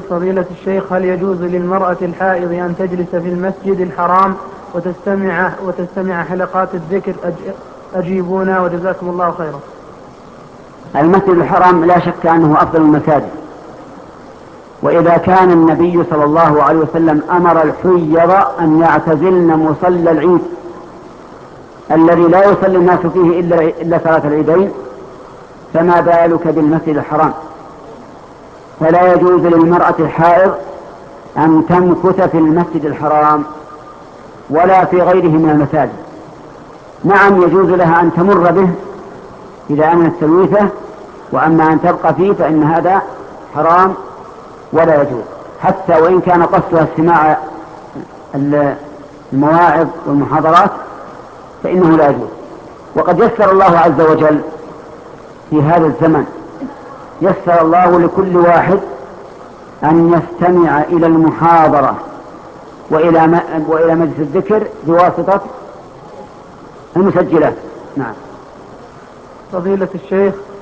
فضيلة الشيخ، هل يجوز للمرأة الحائض أن تجلس في المسجد الحرام وتستمع حلقات الذكر؟ أجيبونا وجزاكم الله خيرا. المسجد الحرام لا شك أنه أفضل المساجد، وإذا كان النبي صلى الله عليه وسلم أمر الحيض أن يعتزلن مصلى العيد الذي لا يصلي الناس فيه إلا صلاة العيدين، فما بالك بالمسجد الحرام؟ فلا يجوز للمرأة الحائض أن تمكث في المسجد الحرام ولا في غيره من المساجد. نعم يجوز لها أن تمر به إذا أمنت تلويثه، وأما أن تبقى فيه فإن هذا حرام ولا يجوز، حتى وإن كان قصدها استماع المواعظ والمحاضرات فإنه لا يجوز. وقد يسر الله عز وجل في هذا الزمن، يسر الله لكل واحد أن يستمع إلى المحاضرة وإلى مجلس الذكر بواسطة المسجلات. نعم. فضيلة الشيخ،